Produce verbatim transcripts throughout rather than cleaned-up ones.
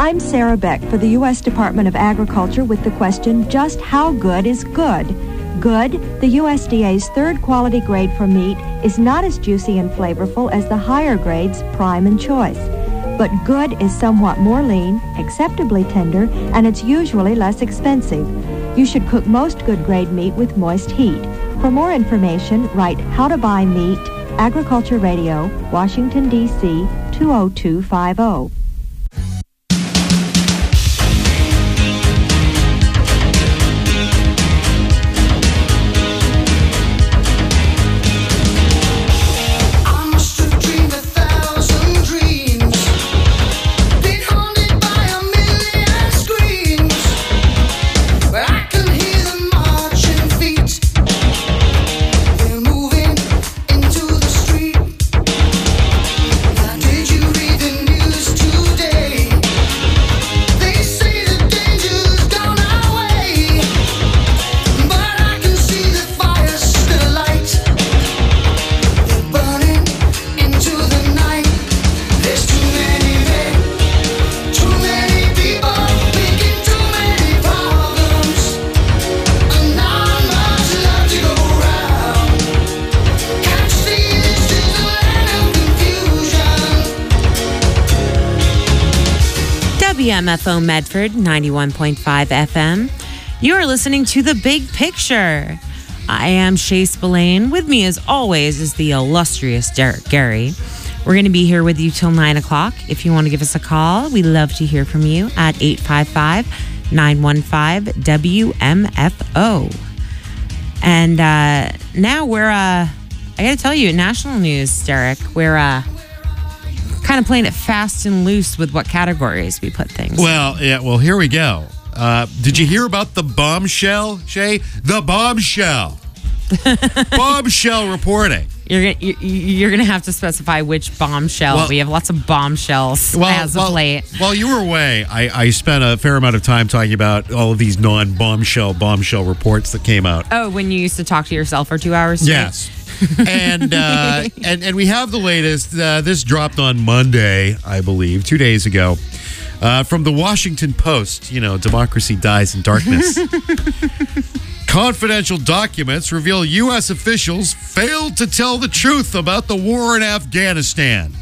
I'm Sarah Beck for the U S Department of Agriculture with the question, just how good is good? Good, the U S D A's third quality grade for meat, is not as juicy and flavorful as the higher grades, prime and choice. But good is somewhat more lean, acceptably tender, and it's usually less expensive. You should cook most good grade meat with moist heat. For more information, write How to Buy Meat, Agriculture Radio, Washington, D C two oh two five oh. W M F O Medford, ninety-one point five F M. You are listening to The Big Picture. I am Shay Spillane. With me, as always, is the illustrious Derek Gary. We're going to be here with you till nine o'clock. If you want to give us a call, we love to hear from you at eight five five, nine one five, W M F O. And uh, now we're, uh, I got to tell you, national news, Derek, we're uh, kind of playing it fast and loose with what categories we put things in. Well, yeah, well, here we go. Uh, did you hear about the bombshell, Shay? The bombshell. Bombshell reporting. You're gonna, you're gonna have to specify which bombshell. Well, we have lots of bombshells well, as well, of late. While you were away, I, I spent a fair amount of time talking about all of these non-bombshell bombshell reports that came out. Oh, when you used to talk to yourself for two hours straight? Yes. and, uh, and and we have the latest. Uh, this dropped on Monday, I believe, two days ago, uh, from the Washington Post. You know, democracy dies in darkness. Confidential documents reveal U S officials failed to tell the truth about the war in Afghanistan.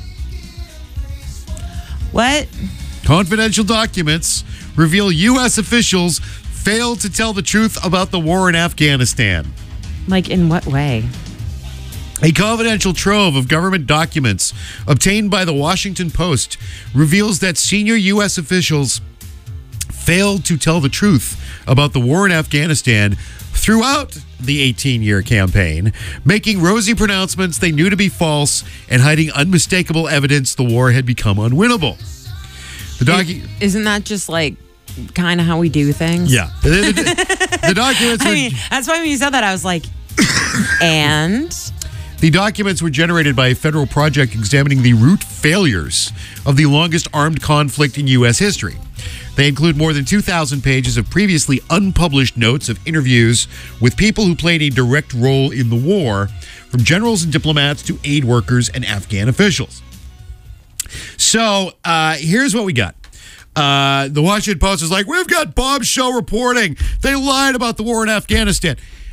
What? Confidential documents reveal U S officials failed to tell the truth about the war in Afghanistan. Like, in what way? A confidential trove of government documents obtained by the Washington Post reveals that senior U S officials failed to tell the truth about the war in Afghanistan throughout the eighteen-year campaign, making rosy pronouncements they knew to be false and hiding unmistakable evidence the war had become unwinnable. The docu- Isn't that just like kind of how we do things? Yeah. The, the, the documents I were, mean, that's why when you said that, I was like, and? The documents were generated by a federal project examining the root failures of the longest armed conflict in U S history. They include more than two thousand pages of previously unpublished notes of interviews with people who played a direct role in the war, from generals and diplomats to aid workers and Afghan officials. So uh, here's what we got. Uh, the Washington Post is like, we've got bombshell reporting. They lied about the war in Afghanistan.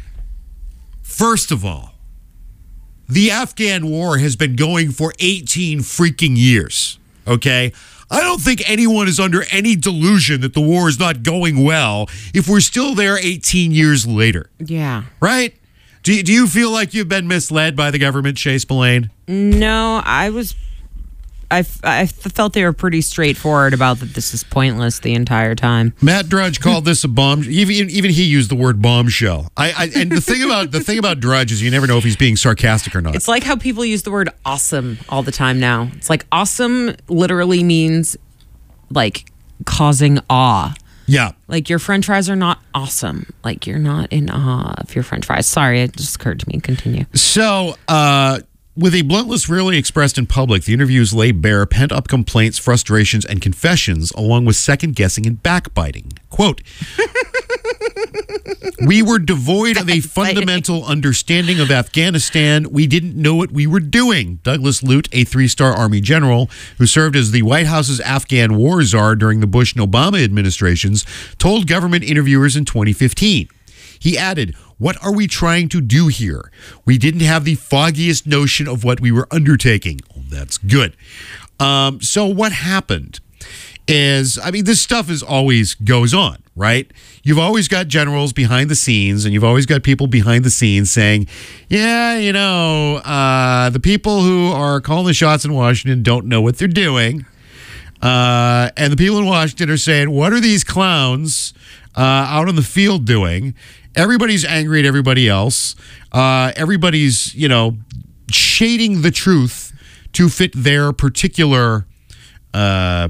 First of all, the Afghan war has been going for eighteen freaking years, okay? I don't think anyone is under any delusion that the war is not going well if we're still there eighteen years later. Yeah. Right? Do, do you feel like you've been misled by the government, Shay Spillane? No, I was... I, I felt they were pretty straightforward about that this is pointless the entire time. Matt Drudge called this a bomb. Even even he used the word bombshell. I, I and the thing about the thing about Drudge is you never know if he's being sarcastic or not. It's like how people use the word awesome all the time now. It's like awesome literally means like causing awe. Yeah. Like your French fries are not awesome. Like you're not in awe of your French fries. Sorry, it just occurred to me. Continue. So, uh, with a bluntness rarely expressed in public, the interviews lay bare pent-up complaints, frustrations, and confessions, along with second-guessing and backbiting. Quote, We were devoid of a fundamental understanding of Afghanistan. We didn't know what we were doing. Douglas Lute, a three-star Army general who served as the White House's Afghan war czar during the Bush and Obama administrations, told government interviewers in twenty fifteen. He added, "What are we trying to do here? We didn't have the foggiest notion of what we were undertaking." Oh, that's good. Um, so what happened is, I mean, this stuff is always goes on, right? You've always got generals behind the scenes, and you've always got people behind the scenes saying, yeah, you know, uh, the people who are calling the shots in Washington don't know what they're doing. Uh, and the people in Washington are saying, what are these clowns uh, out on the field doing? Everybody's angry at everybody else. Uh, everybody's, you know, shading the truth to fit their particular uh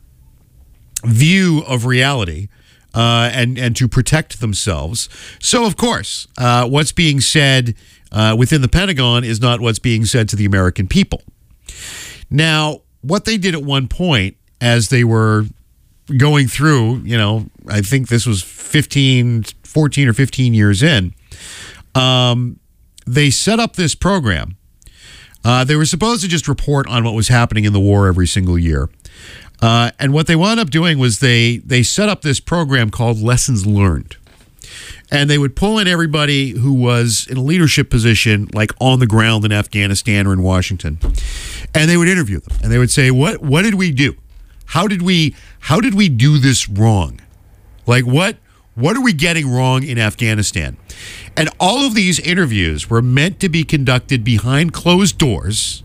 view of reality uh, and, and to protect themselves. So, of course, uh, what's being said uh, within the Pentagon is not what's being said to the American people. Now, what they did at one point as they were going through, you know, I think this was fifteen, fourteen or fifteen years in, um, they set up this program. Uh, they were supposed to just report on what was happening in the war every single year. Uh, and what they wound up doing was they they set up this program called Lessons Learned. And they would pull in everybody who was in a leadership position, like on the ground in Afghanistan or in Washington. And they would interview them. And they would say, what what did we do? How did we how did we do this wrong? Like what what are we getting wrong in Afghanistan? And all of these interviews were meant to be conducted behind closed doors.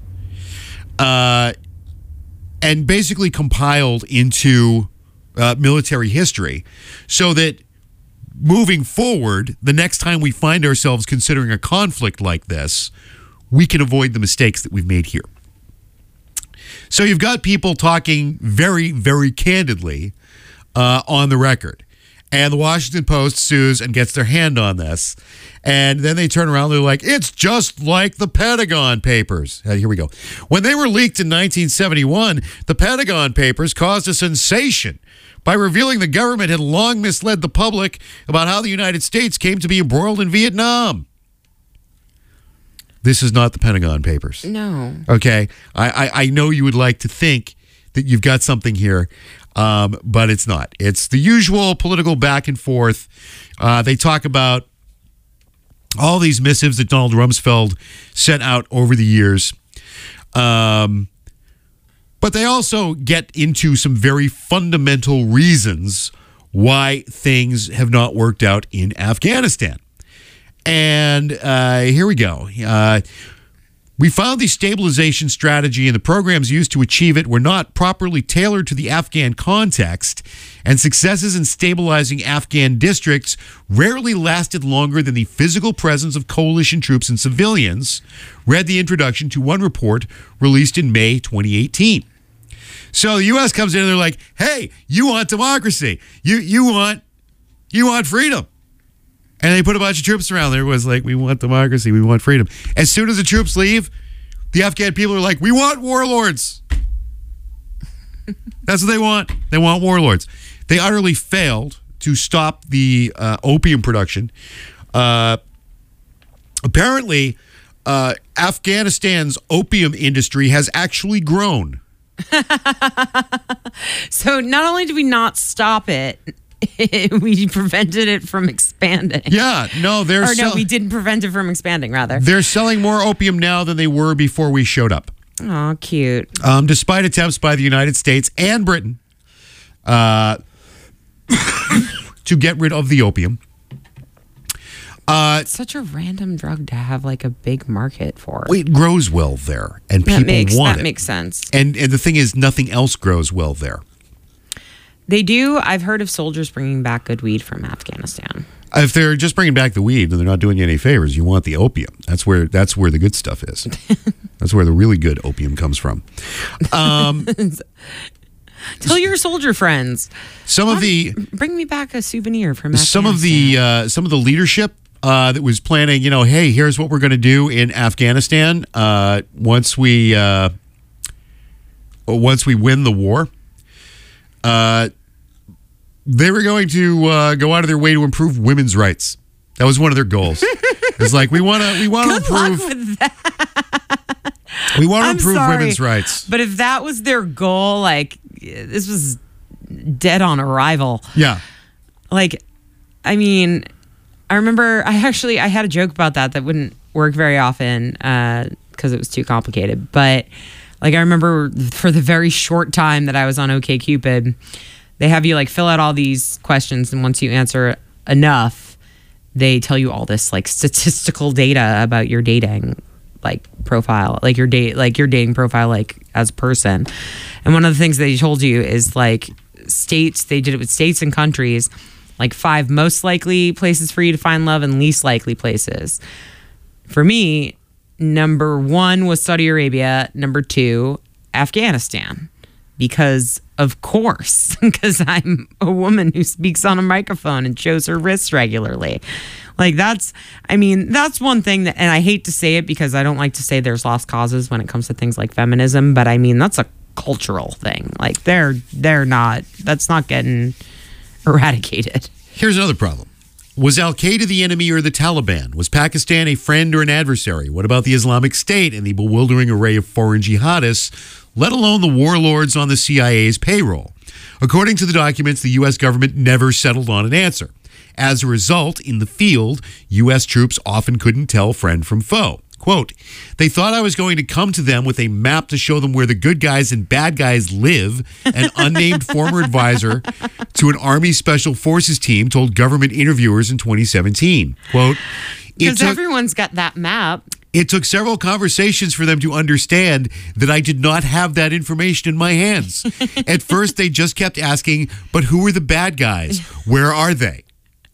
Uh and basically compiled into uh, military history so that moving forward, the next time we find ourselves considering a conflict like this, we can avoid the mistakes that we've made here. So you've got people talking very, very candidly uh, on the record. And the Washington Post sues and gets their hand on this. And then they turn around and they're like, it's just like the Pentagon Papers. Uh, here we go. When they were leaked in nineteen seventy-one, the Pentagon Papers caused a sensation by revealing the government had long misled the public about how the United States came to be embroiled in Vietnam. This is not the Pentagon Papers. No. Okay. I, I, I know you would like to think that you've got something here. Um, but it's not. It's the usual political back and forth. Uh, they talk about all these missives that Donald Rumsfeld sent out over the years. Um, but they also get into some very fundamental reasons why things have not worked out in Afghanistan. And uh, here we go. Uh, We found the stabilization strategy and the programs used to achieve it were not properly tailored to the Afghan context, and successes in stabilizing Afghan districts rarely lasted longer than the physical presence of coalition troops and civilians, read the introduction to one report released in May twenty eighteen. So the U S comes in and they're like, hey, you want democracy. You, you, want, you want freedom. And they put a bunch of troops around there. It was like, we want democracy. We want freedom. As soon as the troops leave, the Afghan people are like, we want warlords. That's what they want. They want warlords. They utterly failed to stop the uh, opium production. Uh, apparently, uh, Afghanistan's opium industry has actually grown. So not only did we not stop it, we prevented it from expanding. Yeah, no, they're or no, sell- we didn't prevent it from expanding. Rather, they're selling more opium now than they were before we showed up. Oh, cute. Um, despite attempts by the United States and Britain uh, to get rid of the opium. Uh, It's such a random drug to have like a big market for. It grows well there, and that people makes, want that it. makes sense. And and the thing is, nothing else grows well there. They do. I've heard of soldiers bringing back good weed from Afghanistan. If they're just bringing back the weed, then they're not doing you any favors. You want the opium. That's where that's where the good stuff is. That's where the really good opium comes from. Um, Tell your soldier friends. Some of the bring me back a souvenir from Afghanistan. some of the uh, some of the leadership uh, that was planning. You know, hey, here's what we're going to do in Afghanistan uh, once we uh, once we win the war. Uh, they were going to uh, go out of their way to improve women's rights. That was one of their goals. It's like we want to we want to Good luck improve with that. we want to I'm improve sorry, women's rights. But if that was their goal, like this was dead on arrival. Yeah. Like, I mean, I remember I actually I had a joke about that that wouldn't work very often because uh, it was too complicated. But like I remember for the very short time that I was on OkCupid, they have you like fill out all these questions, and once you answer enough, they tell you all this like statistical data about your dating like profile, like your date, like your dating profile, like as a person. And one of the things they told you is like states. They did it with states and countries, like five most likely places for you to find love and least likely places. For me, number one was Saudi Arabia. Number two, Afghanistan. Because, of course, because I'm a woman who speaks on a microphone and shows her wrists regularly. Like that's, I mean, that's one thing that, and I hate to say it because I don't like to say there's lost causes when it comes to things like feminism, but I mean, that's a cultural thing. Like they're, they're not, that's not getting eradicated. Here's another problem. Was Al-Qaeda the enemy or the Taliban? Was Pakistan a friend or an adversary? What about the Islamic State and the bewildering array of foreign jihadists, let alone the warlords on the C I A's payroll? According to the documents, the U S government never settled on an answer. As a result, in the field, U S troops often couldn't tell friend from foe. Quote, they thought I was going to come to them with a map to show them where the good guys and bad guys live, an unnamed former advisor to an Army Special Forces team told government interviewers in twenty seventeen. Quote, because everyone's got that map. It took several conversations for them to understand that I did not have that information in my hands. At first, they just kept asking, but who are the bad guys? Where are they?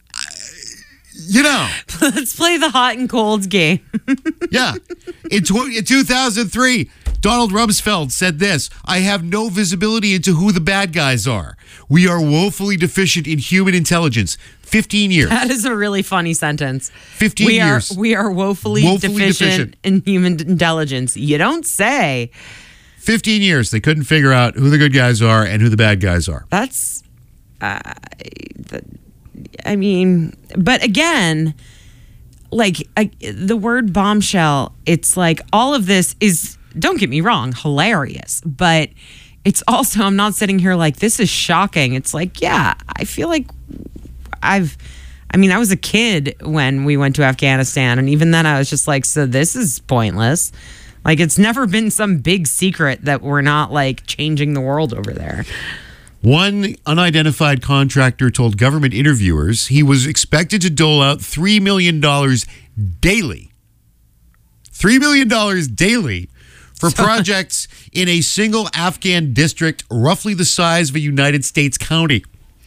You know. Let's play the hot and cold game. Yeah. In, tw- in two thousand three, Donald Rumsfeld said this, I have no visibility into who the bad guys are. We are woefully deficient in human intelligence. fifteen years. That is a really funny sentence. fifteen we years. Are, we are woefully, Woefully deficient, deficient. in human intelligence. You don't say. fifteen years. They couldn't figure out who the good guys are and who the bad guys are. That's, uh, the, I mean, but again, like I, the word bombshell, it's like all of this is, don't get me wrong, hilarious, but it's also, I'm not sitting here like, this is shocking. It's like, yeah, I feel like I've, I mean, I was a kid when we went to Afghanistan, and even then I was just like, so this is pointless. Like, it's never been some big secret that we're not like changing the world over there. One unidentified contractor told government interviewers he was expected to dole out three million dollars daily. three million dollars daily for projects in a single Afghan district roughly the size of a United States county.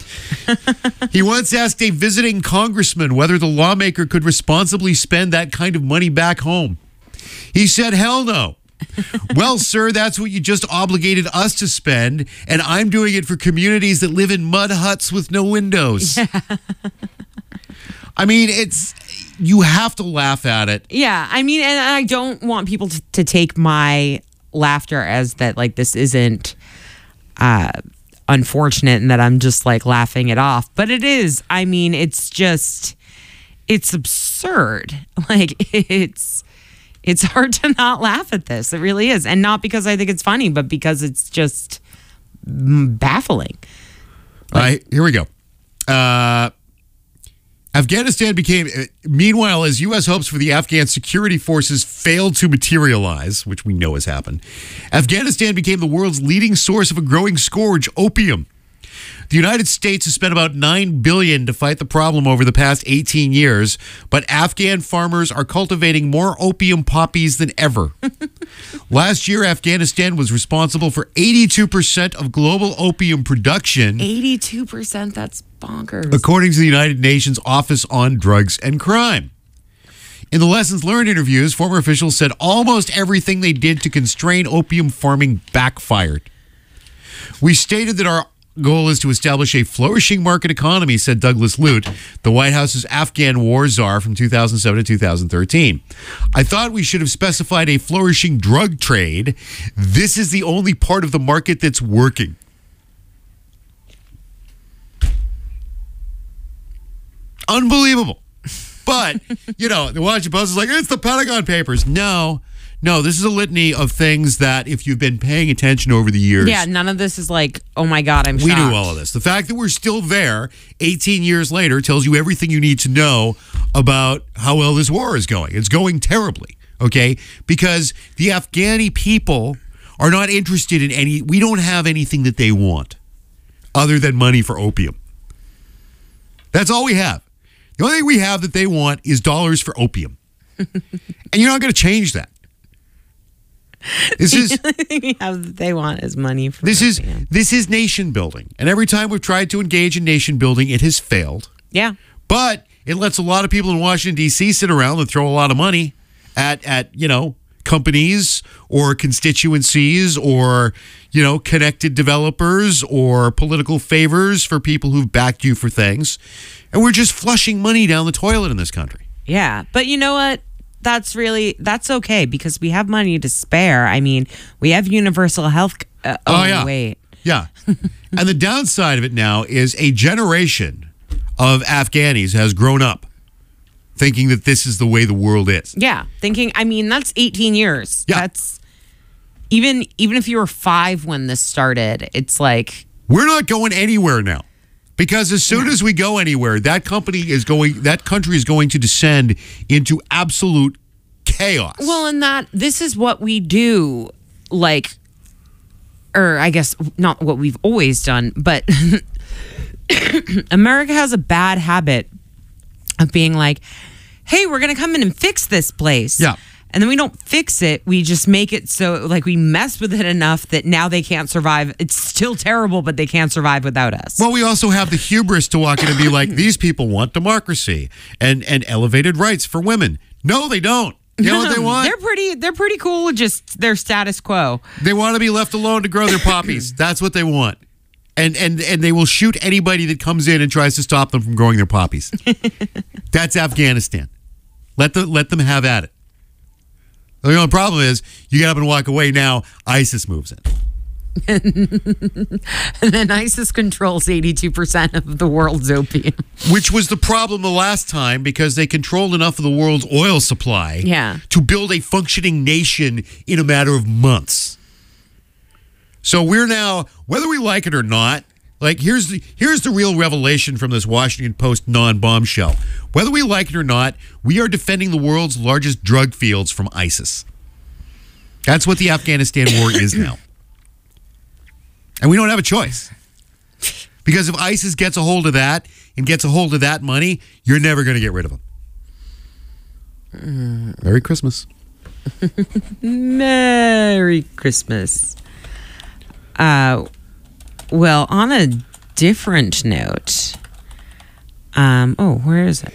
He once asked a visiting congressman whether the lawmaker could responsibly spend that kind of money back home. He said, hell no. Well, sir, that's what you just obligated us to spend, and I'm doing it for communities that live in mud huts with no windows. Yeah. I mean, it's, you have to laugh at it. Yeah, I mean, and I don't want people to, to take my laughter as that, like, this isn't uh, unfortunate and that I'm just, like, laughing it off. But it is. I mean, it's just, it's absurd. Like, it's... It's hard to not laugh at this. It really is. And not because I think it's funny, but because it's just baffling. Like, All right, here we go. Uh, Afghanistan became, meanwhile, as U S hopes for the Afghan security forces failed to materialize, which we know has happened, Afghanistan became the world's leading source of a growing scourge, opium. The United States has spent about nine billion dollars to fight the problem over the past eighteen years, but Afghan farmers are cultivating more opium poppies than ever. Last year, Afghanistan was responsible for eighty-two percent of global opium production. eighty-two percent, that's bonkers. According to the United Nations Office on Drugs and Crime. In the lessons learned interviews, former officials said almost everything they did to constrain opium farming backfired. We stated that our goal is to establish a flourishing market economy, said Douglas Lute, the White House's Afghan war czar from two thousand seven to two thousand thirteen. I thought we should have specified a flourishing drug trade. This is the only part of the market that's working. Unbelievable. But, you know, the Washington Post is like, it's the Pentagon Papers. No, no, this is a litany of things that if you've been paying attention over the years. Yeah, none of this is like, oh my God, I'm we shocked. knew all of this. The fact that we're still there eighteen years later tells you everything you need to know about how well this war is going. It's going terribly, okay? Because the Afghani people are not interested in any, we don't have anything that they want other than money for opium. That's all we have. The only thing we have that they want is dollars for opium. And you're not going to change that. This is The only thing we have that they want is money for this is opium. this is nation building. And every time we've tried to engage in nation building, it has failed. Yeah. But it lets a lot of people in Washington, D C sit around and throw a lot of money at at, you know, companies or constituencies or, you know, connected developers or political favors for people who've backed you for things. And we're just flushing money down the toilet in this country. Yeah. But you know what? That's really, that's okay because we have money to spare. I mean, we have universal health. Uh, oh, Oh, yeah. wait. Yeah. And the downside of it now is a generation of Afghanis has grown up thinking that this is the way the world is. Yeah. Thinking, I mean, that's eighteen years. Yeah. That's even, even if you were five when this started, it's like, We're not going anywhere now. Because as soon as we go anywhere, that company is going, that country is going to descend into absolute chaos. well, and that this is what we do, like, or I guess not what we've always done, but America has a bad habit of being like, hey, we're going to come in and fix this place. Yeah. And then we don't fix it. We just make it so, like, we mess with it enough that now they can't survive. It's still terrible, but they can't survive without us. Well, we also have the hubris to walk in and be like, these people want democracy and, and elevated rights for women. No, they don't. You know what they want? They're pretty. They're pretty cool with just their status quo. They want to be left alone to grow their poppies. That's what they want. And and and they will shoot anybody that comes in and tries to stop them from growing their poppies. That's Afghanistan. Let the let them have at it. The only problem is you get up and walk away. Now ISIS moves in. And then ISIS controls eighty-two percent of the world's opium. Which was the problem the last time because they controlled enough of the world's oil supply Yeah. to build a functioning nation in a matter of months. So we're now, whether we like it or not, like here's the here's the real revelation from this Washington Post non-bombshell. Whether we like it or not, we are defending the world's largest drug fields from ISIS. That's what the Afghanistan war is now. And we don't have a choice. Because if ISIS gets a hold of that and gets a hold of that money, you're never going to get rid of them. Mm. Merry Christmas. Merry Christmas. Uh, well, on a different note, um, oh, where is it?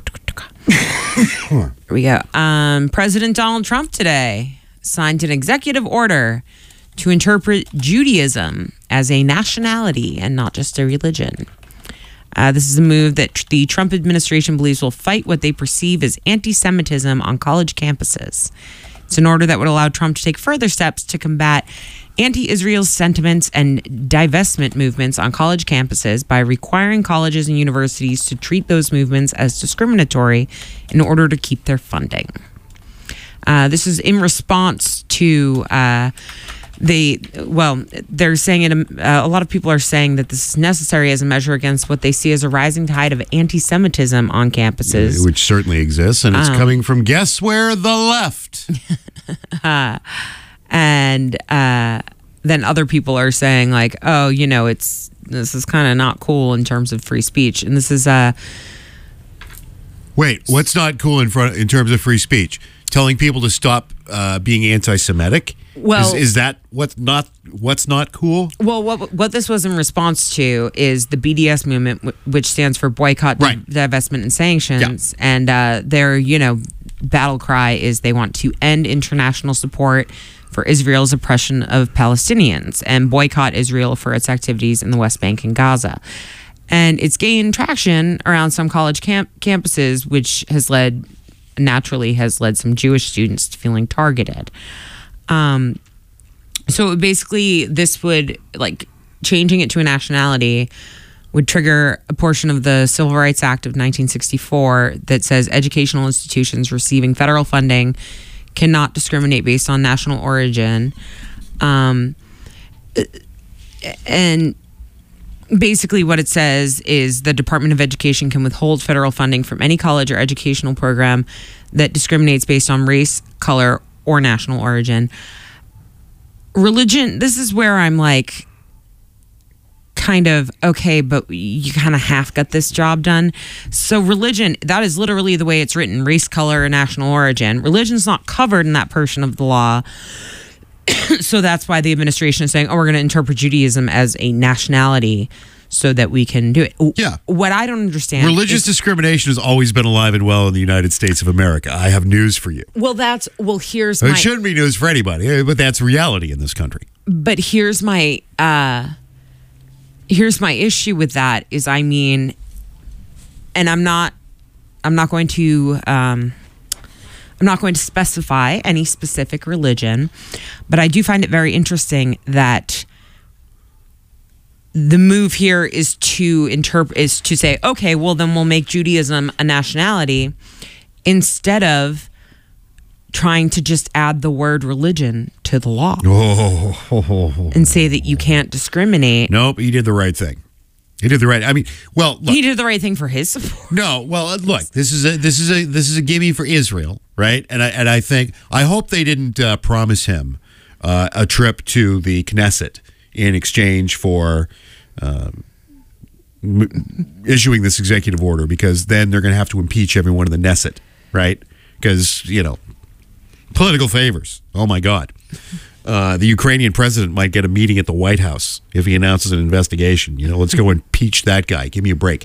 Here we go. Um, President Donald Trump today signed an executive order to interpret Judaism as a nationality and not just a religion. Uh, this is a move that tr- the Trump administration believes will fight what they perceive as anti-Semitism on college campuses. It's an order that would allow Trump to take further steps to combat anti-Israel sentiments and divestment movements on college campuses by requiring colleges and universities to treat those movements as discriminatory in order to keep their funding. Uh, this is in response to... Uh, They, well, they're saying it. Uh, a lot of people are saying that this is necessary as a measure against what they see as a rising tide of anti-Semitism on campuses. Which certainly exists, and it's um, coming from, guess where? The left. uh, and uh, then other people are saying, like, oh, you know, it's this is kind of not cool in terms of free speech. And this is... Uh, Wait, what's not cool in front in terms of free speech? Telling people to stop uh, being anti-Semitic? Well, is, is that what's not what's not cool? Well, what what this was in response to is the B D S movement, which stands for Boycott, right. Divestment, and Sanctions, yeah. and uh, their you know battle cry is they want to end international support for Israel's oppression of Palestinians and boycott Israel for its activities in the West Bank and Gaza. And it's gained traction around some college camp- campuses, which has led naturally has led some Jewish students to feeling targeted. Um, so basically this would like changing it to a nationality would trigger a portion of the Civil Rights Act of nineteen sixty-four that says educational institutions receiving federal funding cannot discriminate based on national origin. Um, and basically what it says is the Department of Education can withhold federal funding from any college or educational program that discriminates based on race, color, or national origin. Religion, this is where I'm like, kind of, okay, but you kind of half got this job done. So religion, that is literally the way it's written, race, color, or national origin. Religion's not covered in that portion of the law. So that's why the administration is saying, oh, we're going to interpret Judaism as a nationality so that we can do it. Yeah. What I don't understand Religious is, discrimination has always been alive and well in the United States of America. I have news for you. well, that's, well, here's It my, shouldn't be news for anybody, but that's reality in this country. but here's my, uh, here's my issue with that is, I mean, and I'm not, I'm not going to, um, I'm not going to specify any specific religion, but I do find it very interesting that the move here is to interpret, is to say, okay, well then we'll make Judaism a nationality instead of trying to just add the word religion to the law Oh. and say that you can't discriminate. Nope, he did the right thing. He did the right. I mean, well, look. He did the right thing for his support. No, well, uh, look. This is a this is a this is a gimme for Israel, right? And I and I think I hope they didn't uh, promise him uh, a trip to the Knesset in exchange for um, m- issuing this executive order, because then they're going to have to impeach everyone in the Knesset, right? Because you know, political favors. Oh my God. Uh, the Ukrainian president might get a meeting at the White House if he announces an investigation. You know, let's go impeach that guy. Give me a break.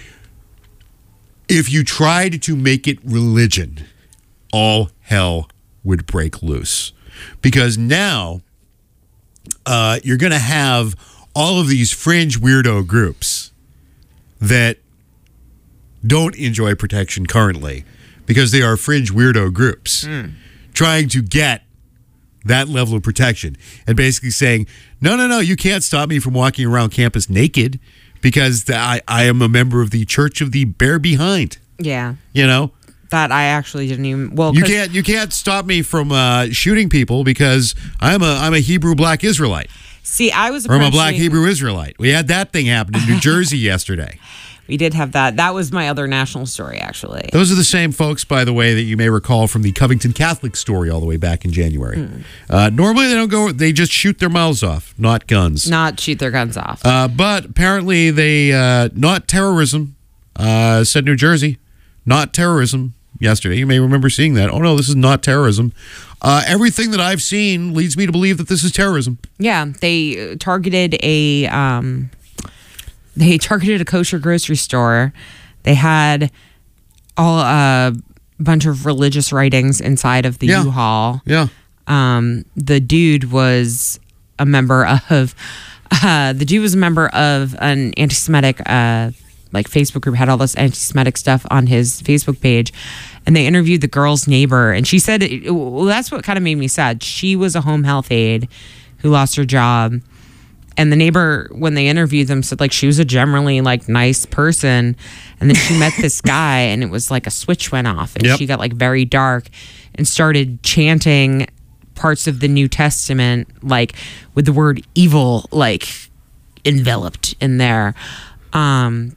If you tried to make it religion, all hell would break loose. Because now uh, you're going to have all of these fringe weirdo groups that don't enjoy protection currently because they are fringe weirdo groups mm. trying to get that level of protection and basically saying, no, no, no, you can't stop me from walking around campus naked because I, I am a member of the Church of the Bare Behind. Yeah. You know? That I actually didn't even, well, you can't you can't stop me from uh, shooting people because I'm a I'm a Hebrew black Israelite. See, I was or I'm a black Hebrew Israelite. We had that thing happen in New Jersey yesterday. We did have that. That was my other national story, actually. Those are the same folks, by the way, that you may recall from the Covington Catholic story all the way back in January. Mm. Uh, normally, they don't go. They just shoot their mouths off, not guns. Not shoot their guns off. Uh, but apparently, they uh, not terrorism. Uh, said New Jersey, not terrorism. Yesterday, you may remember seeing that. Oh no, this is not terrorism. Uh, everything that I've seen leads me to believe that this is terrorism. Yeah, they targeted a. Um, They targeted a kosher grocery store. They had all a bunch of religious writings inside of the yeah. U-Haul. Yeah. Um, the dude was a member of. Uh, the dude was a member of an anti-Semitic uh, like Facebook group. Had all this anti-Semitic stuff on his Facebook page, and they interviewed the girl's neighbor, and she said, "Well, that's what kind of made me sad. She was a home health aide who lost her job." And the neighbor, when they interviewed them, said like she was a generally like nice person, and then she met this guy, and it was like a switch went off, and yep. she got like very dark, and started chanting parts of the New Testament like with the word evil like enveloped in there. Um,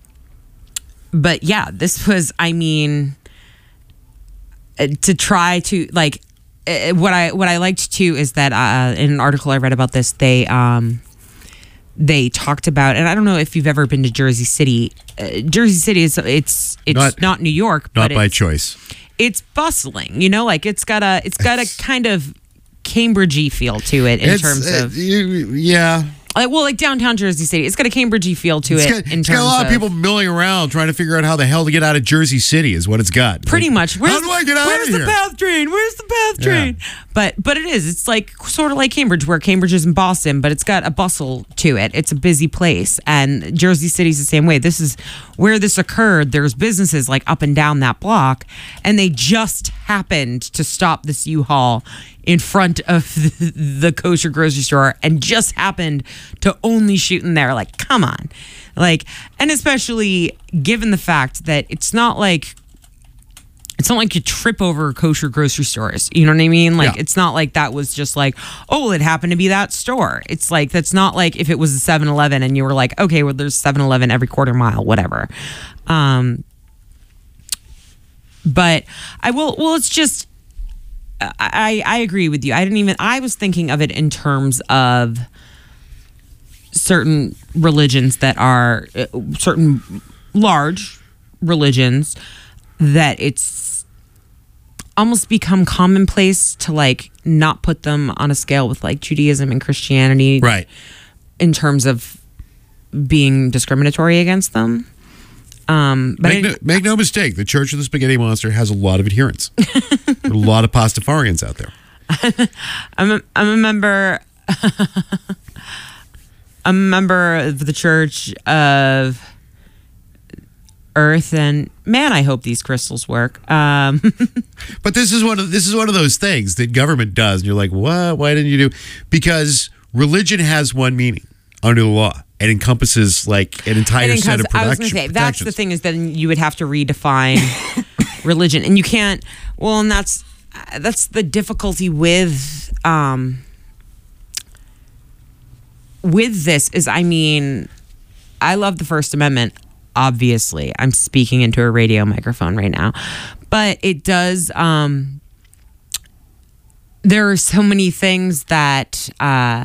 but yeah, this was, I mean, to try to like. What I what I liked too is that uh, in an article I read about this, they um, they talked about, and I don't know if you've ever been to Jersey City. Uh, Jersey City is it's it's not, not New York, not but by it's, choice. It's bustling, you know, like it's got a it's got a kind of Cambridgey feel to it in it's, terms uh, of you, yeah. Like, well, like downtown Jersey City, it's got a Cambridgey feel to it's it. Got, in it's terms got a lot of, of people milling around trying to figure out how the hell to get out of Jersey City is what it's got. Pretty like, much. Where's, how do I get out where's of the here? path train? Where's the path train? Yeah. But but it is. It's like sort of like Cambridge, where Cambridge is in Boston, but it's got a bustle to it. It's a busy place, and Jersey City's the same way. This is where this occurred, there's businesses like up and down that block, and they just happened to stop this U-Haul in front of the, the kosher grocery store and just happened to only shoot in there. Like, come on. Like, and especially given the fact that it's not like It's not like you trip over kosher grocery stores. You know what I mean? Like, Yeah. it's not like that was just like, oh, it happened to be that store. It's like, that's not like if it was a seven eleven and you were like, okay, well, there's seven eleven every quarter mile, whatever. Um, but I will, well, it's just, I, I agree with you. I didn't even, I was thinking of it in terms of certain religions that are, uh, certain large religions that it's almost become commonplace to like not put them on a scale with like Judaism and Christianity, right? In terms of being discriminatory against them. Um, but make, I, no, make no mistake, the Church of the Spaghetti Monster has a lot of adherents. There are a lot of Pastafarians out there. I'm a, I'm a member. I'm a member of the Church of Earth, and man, I hope these crystals work. Um, but this is one of this is one of those things that government does, and you're like, what? Why didn't you do? Because religion has one meaning under the law. It encompasses like an entire set of protection, I was going to say that's the thing is then you would have to redefine religion, and you can't. Well, and that's that's the difficulty with um, with this is, I mean, I love the First Amendment. Obviously, I'm speaking into a radio microphone right now, but it does. Um, there are so many things that uh,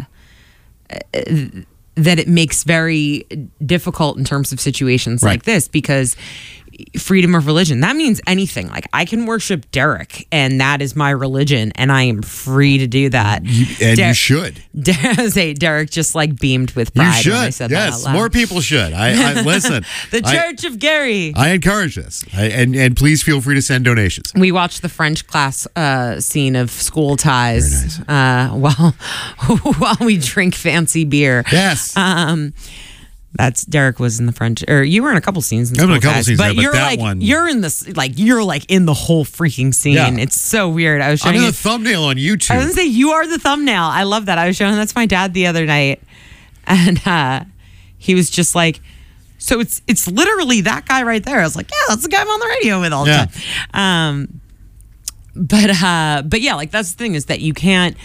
that it makes very difficult in terms of situations right. like this, because freedom of religion, that means anything. Like, I can worship Derek, and that is my religion, and I am free to do that. You, and Der- you should. Der- say Derek just like beamed with pride. You should. When I said yes, that out loud. more people should. I, I listen. The I, Church of Gary. I encourage this, I, and and please feel free to send donations. We watched the French class uh, scene of School Ties Very nice. uh, while while we drink fancy beer. Yes. Um, That's Derek was in the French, or you were in a couple scenes. In I'm in a School couple Ties, scenes, but there, but you're that like one- you're in this, like you're like in the whole freaking scene. Yeah. It's so weird. I was I'm showing in you, the thumbnail on YouTube. I was gonna say you are the thumbnail. I love that. I was showing that's my dad the other night, and uh, he was just like, "So it's it's literally that guy right there." I was like, "Yeah, that's the guy I'm on the radio with all the Yeah. time." Um, but uh, but yeah, like that's the thing is that you can't.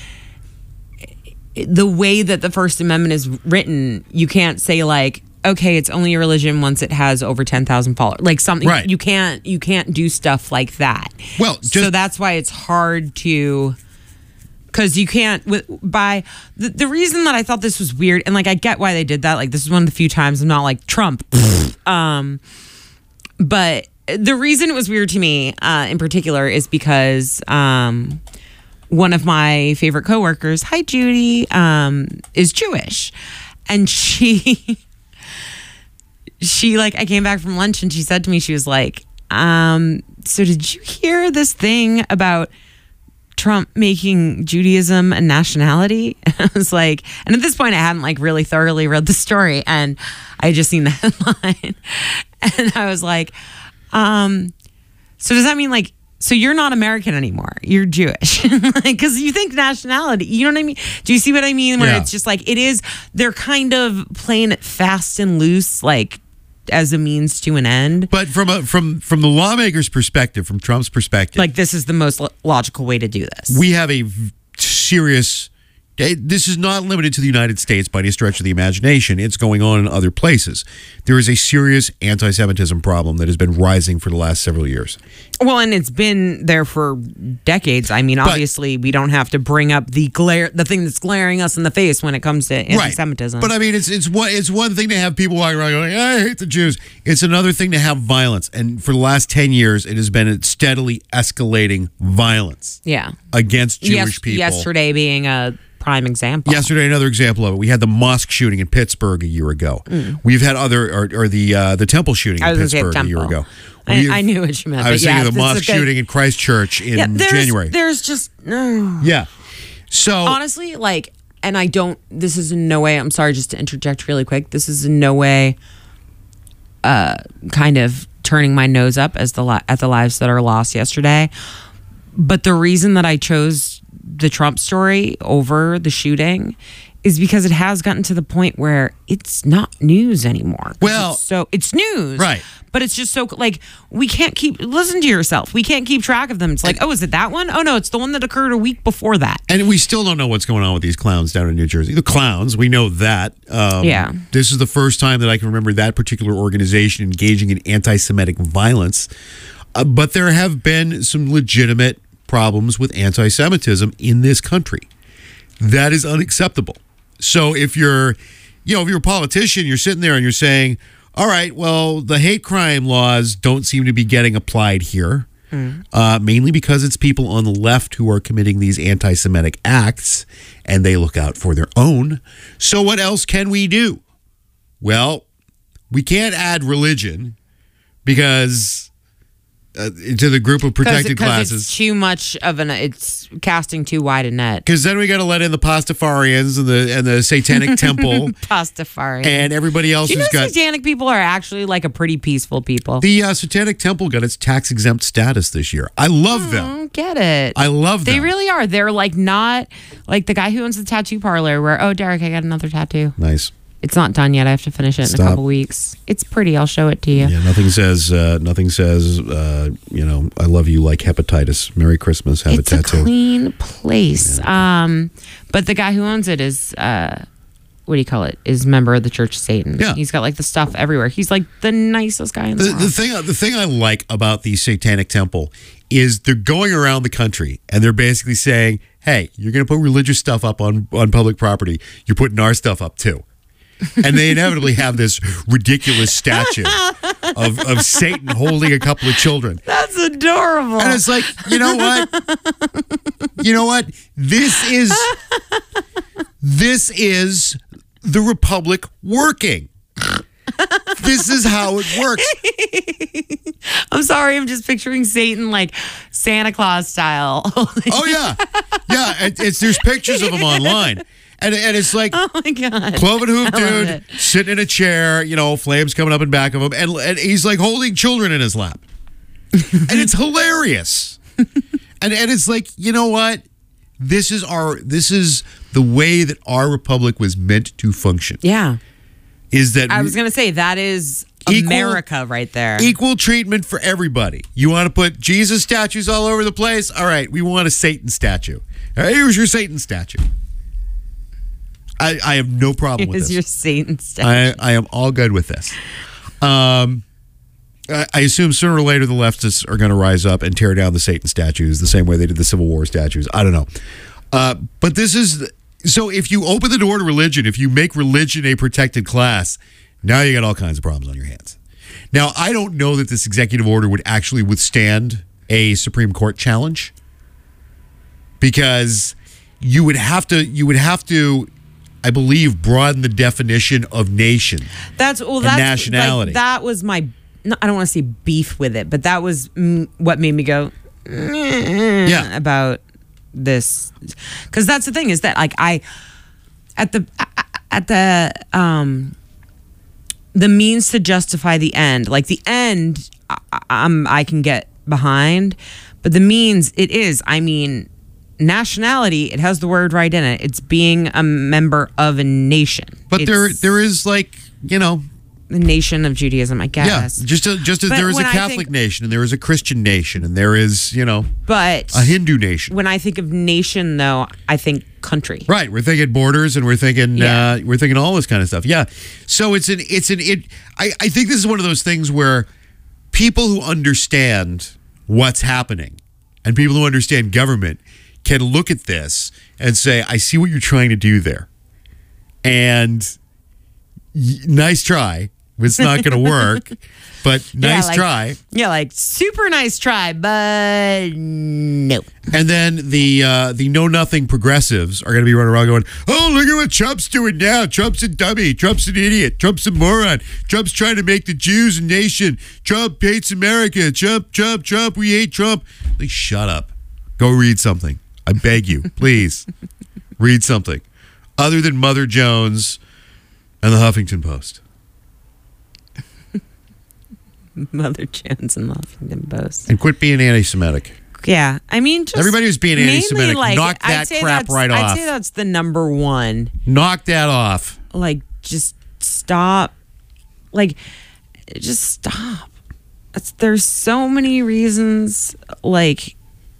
The way that the First Amendment is written, you can't say like, okay, it's only a religion once it has over ten thousand followers. Like something, Right. you can't you can't do stuff like that. Well, just- so that's why it's hard to, because you can't with by the, the reason that I thought this was weird, and like I get why they did that. Like this is one of the few times I'm not like Trump, um, but the reason it was weird to me uh, in particular is because um, one of my favorite coworkers, hi Judy, um, is Jewish, and she. She like I came back from lunch and she said to me, she was like, um, so did you hear this thing about Trump making Judaism a nationality? And I was like, and at this point I hadn't like really thoroughly read the story, and I had just seen the headline, and I was like, um, so does that mean like, so you're not American anymore, you're Jewish? Like, because you think nationality, you know what I mean? Do you see what I mean? Where Yeah. it's just like, it is, they're kind of playing it fast and loose, like as a means to an end. But from a from from the lawmaker's perspective, from Trump's perspective, Like, this is the most lo- logical way to do this. we have a v- serious. This is not limited to the United States by any stretch of the imagination. It's going on in other places. There is a serious anti-Semitism problem that has been rising for the last several years. Well, and it's been there for decades. I mean, obviously, we don't have to bring up the glare, the thing that's glaring us in the face when it comes to anti-Semitism. Right. But I mean, it's it's one it's one thing to have people walking around going, I hate the Jews. It's another thing to have violence. And for the last ten years, it has been a steadily escalating violence yeah, against Jewish yes, people. Yesterday being a prime example. Yesterday, another example of it. We had the mosque shooting in Pittsburgh a year ago. Mm. We've had other, or, or the uh, the temple shooting I in was gonna say Pittsburgh a year temple. ago. I, We've- I knew what you meant. I was but yeah, thinking of the this is mosque a good- shooting in Christchurch in Yeah, there's, January. There's just no. Yeah. So Honestly, like, and I don't. This is in no way. I'm sorry, just to interject really quick. This is in no way uh, kind of turning my nose up as the li- at the lives that are lost yesterday. But the reason that I chose the Trump story over the shooting is because it has gotten to the point where it's not news anymore. Well, it's so it's news, right? But it's just so like we can't keep listen to yourself. We can't keep track of them. It's like, oh, is it that one? Oh no, it's the one that occurred a week before that. And we still don't know what's going on with these clowns down in New Jersey. The clowns, we know that. Um, Yeah. This is the first time that I can remember that particular organization engaging in anti-Semitic violence. Uh, but there have been some legitimate problems with anti-Semitism in this country. That is unacceptable. So if you're, you know, if you're a politician, you're sitting there and you're saying, all right, well, the hate crime laws don't seem to be getting applied here, mm. uh, mainly because it's people on the left who are committing these anti-Semitic acts, and they look out for their own. So what else can we do? Well, we can't add religion because uh, to the group of protected Cause, classes. Cause it's too much of an. It's casting too wide a net. Because then we got to let in the Pastafarians and the and the Satanic Temple, Pastafarians, and everybody else Do you who's know got. Satanic people are actually like a pretty peaceful people. The uh, Satanic Temple got its tax exempt status this year. I love I them. don't get it. I love them. They really are. They're like not like the guy who owns the tattoo parlor. Where oh, Derek, I got another tattoo. Nice. It's not done yet. I have to finish it Stop. in a couple weeks. It's pretty. I'll show it to you. Yeah, nothing says uh, nothing says uh, you know I love you like hepatitis. Merry Christmas. Have It's a a tattoo. clean place. Yeah. Um, but the guy who owns it is uh, what do you call it? Is a member of the Church of Satan. Yeah. He's got like the stuff everywhere. He's like the nicest guy in the, The, world. the thing the thing I like about the Satanic Temple is they're going around the country and they're basically saying, "Hey, you're going to put religious stuff up on on public property. You're putting our stuff up too." And they inevitably have this ridiculous statue of, of Satan holding a couple of children. That's adorable. And it's like, you know what? You know what? This is this is the Republic working. This is how it works. I'm sorry, I'm just picturing Satan like Santa Claus style. Oh yeah, yeah. It, it's there's pictures of him online. And, and it's like, oh my God. Cloven hoof I love dude it. sitting in a chair, you know, flames coming up in back of him, and, and he's like holding children in his lap. And it's hilarious. and and it's like, you know what? This is our this is the way that our republic was meant to function. Yeah. Is that I was going to say that is Equal- America right there. equal treatment for everybody. You want to put Jesus statues all over the place? All right, we want a Satan statue. All right, here's your Satan statue. I, I have no problem with Is this. your Satan statue. I, I am all good with this. Um, I, I assume sooner or later the leftists are going to rise up and tear down the Satan statues the same way they did the Civil War statues. I don't know. Uh, but this is... So if you open the door to religion, if you make religion a protected class, now you got all kinds of problems on your hands. Now, I don't know that this executive order would actually withstand a Supreme Court challenge because you would have to... You would have to... I believe, broaden the definition of nation. That's well. and That's nationality. Like, that was my. No, I don't want to say beef with it, but that was mm, what made me go. "Mm," Yeah. About this, because that's the thing is that like I, at the at the um, the means to justify the end. Like the end, I, I'm I can get behind, but the means it is. I mean. Nationality, it has the word right in it. It's being a member of a nation. But It's there, there is like, you know, the nation of Judaism, I yeah, guess. just a, just as But there is a when I Catholic think- nation and there is a Christian nation and there is, you know, But a Hindu nation. when I think of nation, though, I think country. Right, we're thinking borders and we're thinking Yeah. uh, we're thinking all this kind of stuff. Yeah, so it's an it's an it. I I think this is one of those things where people who understand what's happening and people who understand government can look at this and say, I see what you're trying to do there. And y- nice try. It's not going to work, but nice like- try. Yeah, like super nice try, but no. And then the uh, the know nothing progressives are going to be running around going, oh, look at what Trump's doing now. Trump's a dummy. Trump's an idiot. Trump's a moron. Trump's trying to make the Jews a nation. Trump hates America. Trump, Trump, Trump. We hate Trump. Like, shut up. Go read something. I beg you, please. Read something other than Mother Jones and the Huffington Post. Mother Jones and Huffington Post. And quit being anti-Semitic. Yeah, I mean, just everybody who's being anti-Semitic, like, knock that crap right I'd off. I'd say that's the number one. Knock that off. Like, just stop. Like, just stop. It's, there's so many reasons. Like,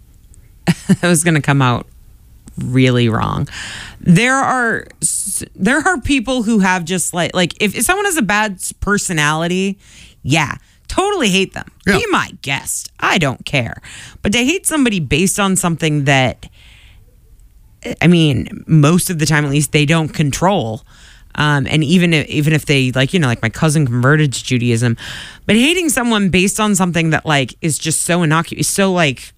I was going to come out really wrong. There are there are people who have just like like if, if someone has a bad personality, yeah. Totally hate them. Yeah. Be my guest. I don't care. But to hate somebody based on something that, I mean, most of the time at least, they don't control. Um, and even if, even if they, like, you know, like my cousin converted to Judaism. But hating someone based on something that, like, is just so innocuous, so, like,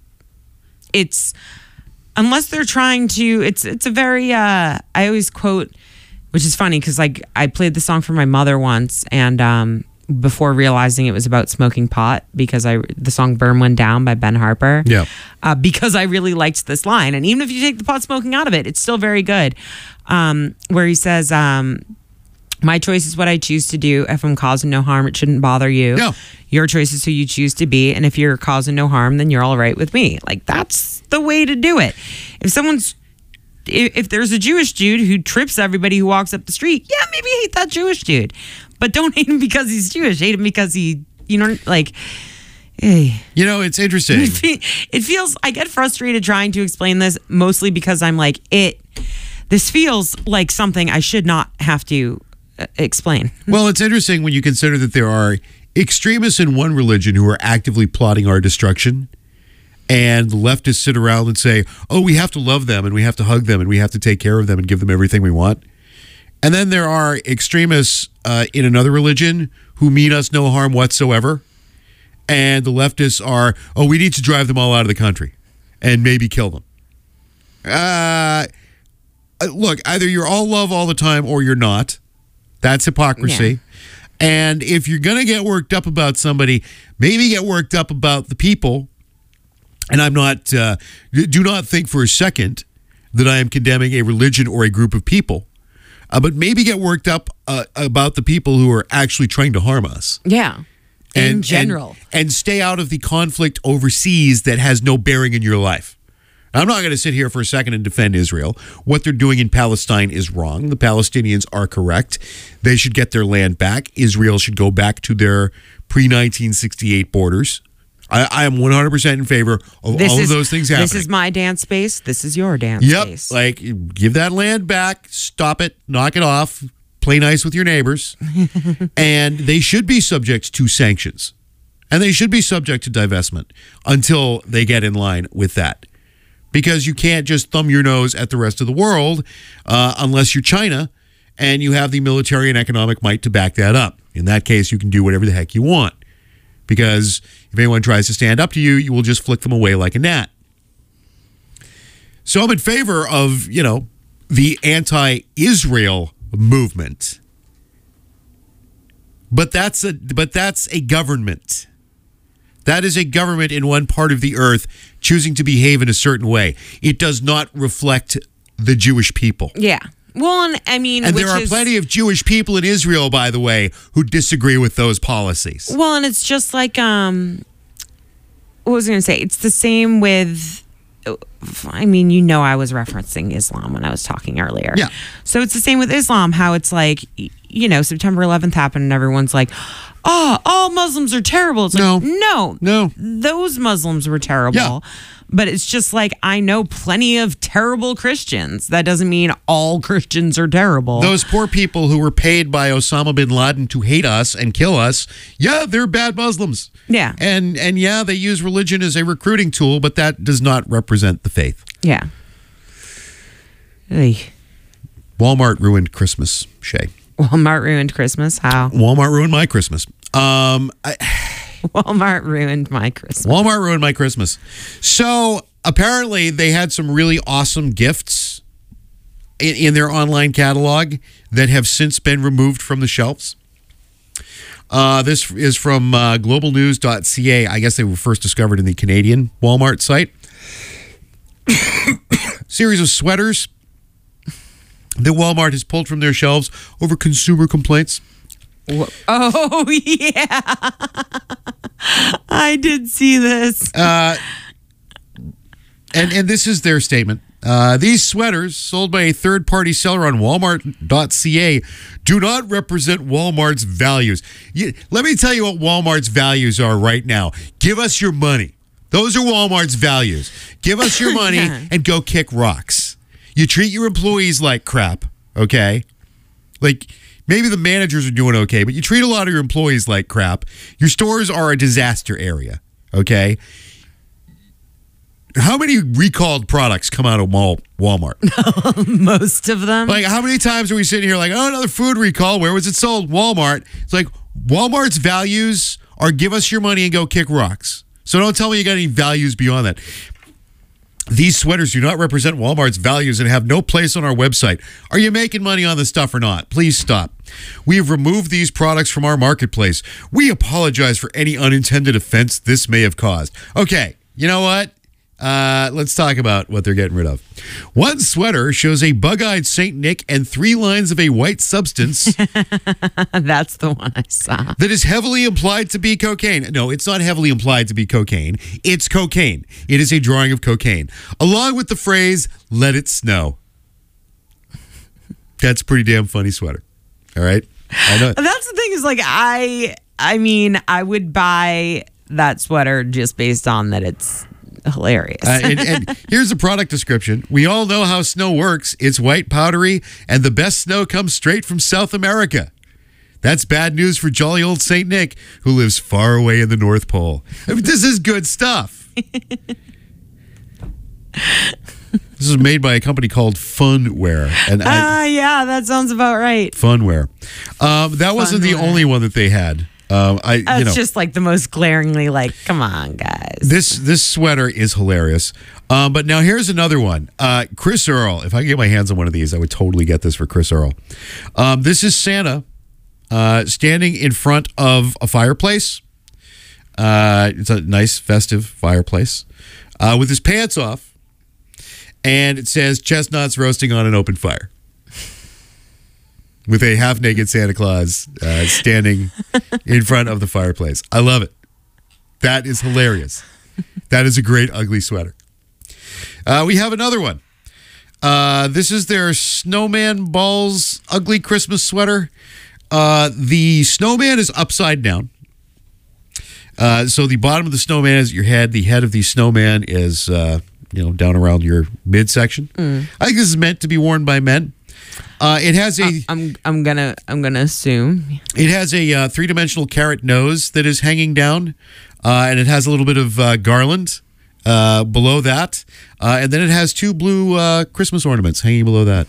it's, unless they're trying to, it's, it's a very, uh, I always quote, which is funny because, like, I played the song for my mother once, and, um, before realizing it was about smoking pot, because I the song "Burn One Down" by Ben Harper. Yeah, uh, because I really liked this line, and even if you take the pot smoking out of it, it's still very good. Um, where he says, um, "My choice is what I choose to do. If I'm causing no harm, it shouldn't bother you. Yeah. Your choice is who you choose to be, and if you're causing no harm, then you're all right with me." Like, that's the way to do it. If someone's if, if there's a Jewish dude who trips everybody who walks up the street, yeah, maybe hate that Jewish dude. But don't hate him because he's Jewish. Hate him because he, you know, like, hey. You know, it's interesting. It feels, I get frustrated trying to explain this, mostly because I'm like, it, this feels like something I should not have to uh, explain. Well, it's interesting when you consider that there are extremists in one religion who are actively plotting our destruction, and the leftists sit around and say, oh, we have to love them, and we have to hug them, and we have to take care of them and give them everything we want. And then there are extremists uh, in another religion who mean us no harm whatsoever. And the leftists are, oh, we need to drive them all out of the country and maybe kill them. Uh, look, either you're all love all the time or you're not. That's hypocrisy. Yeah. And if you're going to get worked up about somebody, maybe get worked up about the people. And I'm not, uh, do not think for a second that I am condemning a religion or a group of people. Uh, but maybe get worked up uh, about the people who are actually trying to harm us. Yeah, in and, general. And, and stay out of the conflict overseas that has no bearing in your life. I'm not going to sit here for a second and defend Israel. What they're doing in Palestine is wrong. The Palestinians are correct. They should get their land back. Israel should go back to their pre nineteen sixty-eight borders. I, I am one hundred percent in favor of this all is, of those things happening. This is my dance space. This is your dance yep, space. Like, give that land back, stop it, knock it off, play nice with your neighbors. And they should be subject to sanctions. And they should be subject to divestment until they get in line with that. Because you can't just thumb your nose at the rest of the world uh, unless you're China and you have the military and economic might to back that up. In that case, you can do whatever the heck you want. Because if anyone tries to stand up to you, you will just flick them away like a gnat. So I'm in favor of, you know, the anti-Israel movement. But that's a but that's a government. That is a government in one part of the earth choosing to behave in a certain way. It does not reflect the Jewish people. Yeah. Well, and I mean, and which there are is, plenty of Jewish people in Israel, by the way, who disagree with those policies. Well, and it's just like, um, what was I going to say? It's the same with, I mean, you know, I was referencing Islam when I was talking earlier. Yeah. So it's the same with Islam, how it's like, you know, September eleventh happened and everyone's like, oh, all Muslims are terrible. It's like, No. no, No. those Muslims were terrible. Yeah. But it's just like, I know plenty of terrible Christians. That doesn't mean all Christians are terrible. Those poor people who were paid by Osama bin Laden to hate us and kill us, yeah, they're bad Muslims. Yeah. And and yeah, they use religion as a recruiting tool, but that does not represent the faith. Yeah. Hey. Walmart ruined Christmas, Shay. Walmart ruined Christmas? How? Walmart ruined my Christmas. Um, I, Walmart ruined my Christmas. Walmart ruined my Christmas. So apparently they had some really awesome gifts in, in their online catalog that have since been removed from the shelves. Uh, this is from uh, global news dot c a. I guess they were first discovered in the Canadian Walmart site. Series of sweaters that Walmart has pulled from their shelves over consumer complaints. Oh, yeah. I did see this. Uh, and, and this is their statement. Uh, these sweaters, sold by a third-party seller on Walmart dot C A, do not represent Walmart's values. You, let me tell you what Walmart's values are right now. Give us your money. Those are Walmart's values. Give us your money Yeah. and go kick rocks. You treat your employees like crap, okay? Like, maybe the managers are doing okay, but you treat a lot of your employees like crap. Your stores are a disaster area, okay? How many recalled products come out of Wal- Walmart? Most of them. Like, how many times are we sitting here like, oh, another food recall? Where was it sold? Walmart. It's like, Walmart's values are give us your money and go kick rocks. So don't tell me you got any values beyond that. These sweaters do not represent Walmart's values and have no place on our website. Are you making money on this stuff or not? Please stop. We have removed these products from our marketplace. We apologize for any unintended offense this may have caused. Okay, you know what? Uh, let's talk about what they're getting rid of. One sweater shows a bug-eyed Saint Nick and three lines of a white substance That's the one I saw. that is heavily implied to be cocaine. No, it's not heavily implied to be cocaine. It's cocaine. It is a drawing of cocaine, along with the phrase, let it snow. That's a pretty damn funny sweater. All right? I know. That's the thing is like, I, I mean, I would buy that sweater just based on that it's hilarious. Uh, and, and here's the product description. We all know how snow works. It's white, powdery, and the best snow comes straight from South America. That's bad news for jolly old Saint Nick, who lives far away in the North Pole. I mean, this is good stuff. This is made by a company called Funwear. And Ah, I, yeah, that sounds about right. Funwear. Um, that wasn't the Funwear. only one that they had. Um, I, That's you know, just like the most glaringly like, come on, guys. This this sweater is hilarious. Um, but now here's another one. Uh, Chris Earl. If I could get my hands on one of these, I would totally get this for Chris Earl. Um, this is Santa uh, standing in front of a fireplace. Uh, it's a nice festive fireplace uh, with his pants off. And it says chestnuts roasting on an open fire. With a half-naked Santa Claus uh, standing in front of the fireplace. I love it. That is hilarious. That is a great ugly sweater. Uh, we have another one. Uh, this is their Snowman Balls ugly Christmas sweater. Uh, the snowman is upside down. Uh, so the bottom of the snowman is your head. The head of the snowman is, uh, you know, down around your midsection. Mm. I think this is meant to be worn by men. Uh, it has a. I'm I'm gonna I'm gonna assume It has a uh, three-dimensional carrot nose that is hanging down, uh, and it has a little bit of uh, garland uh, below that, uh, and then it has two blue uh, Christmas ornaments hanging below that.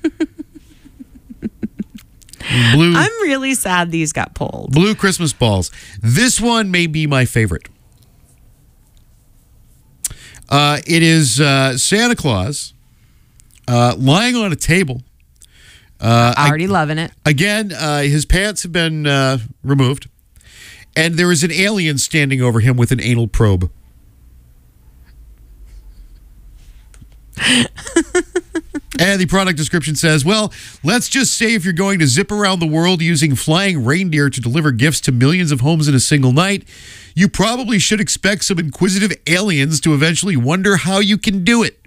blue. I'm really sad these got pulled. Blue Christmas balls. This one may be my favorite. Uh, it is uh, Santa Claus uh, lying on a table. Uh, Already I, loving it. Again, uh, his pants have been uh, removed, and there is an alien standing over him with an anal probe. And the product description says, well, let's just say if you're going to zip around the world using flying reindeer to deliver gifts to millions of homes in a single night, you probably should expect some inquisitive aliens to eventually wonder how you can do it.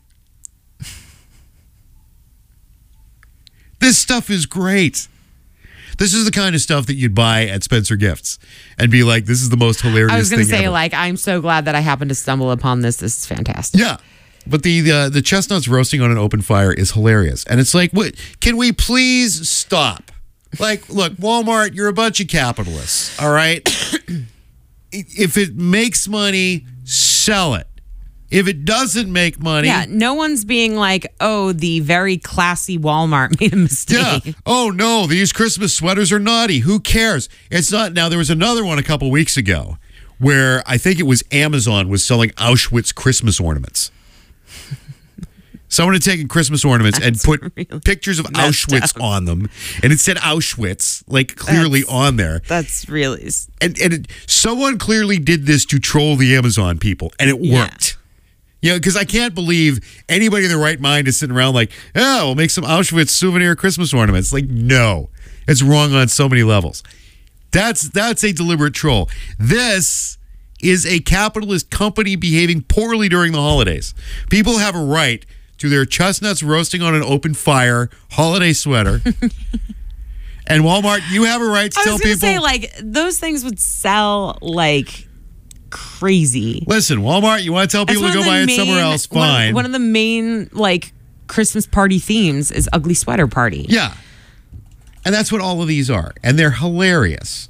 This stuff is great. This is the kind of stuff that you'd buy at Spencer Gifts and be like, this is the most hilarious thing I was going to say, ever. like, I'm so glad that I happened to stumble upon this. This is fantastic. Yeah. But the, the the chestnuts roasting on an open fire is hilarious. And it's like, what? Can we please stop? Like, look, Walmart, you're a bunch of capitalists, all right? If it makes money, sell it. If it doesn't make money... Yeah, no one's being like, oh, the very classy Walmart made a mistake. Yeah. Oh, no, these Christmas sweaters are naughty. Who cares? It's not... Now, there was another one a couple weeks ago where I think it was Amazon was selling Auschwitz Christmas ornaments. Someone had taken Christmas ornaments That's and put really pictures of Auschwitz up. on them, and it said Auschwitz, like, clearly That's- on there. That's really... And, and it, someone clearly did this to troll the Amazon people, and it Yeah. worked. You know, because I can't believe anybody in their right mind is sitting around like, oh, we'll make some Auschwitz souvenir Christmas ornaments. Like, no. It's wrong on so many levels. That's that's a deliberate troll. This is a capitalist company behaving poorly during the holidays. People have a right to their chestnuts roasting on an open fire holiday sweater. And Walmart, you have a right to I tell was gonna people. say, like, those things would sell like crazy. Listen, Walmart, you want to tell That's people to one go of the buy it main- somewhere else, one- fine. One of the main like Christmas party themes is ugly sweater party. Yeah. And that's what all of these are. And they're hilarious.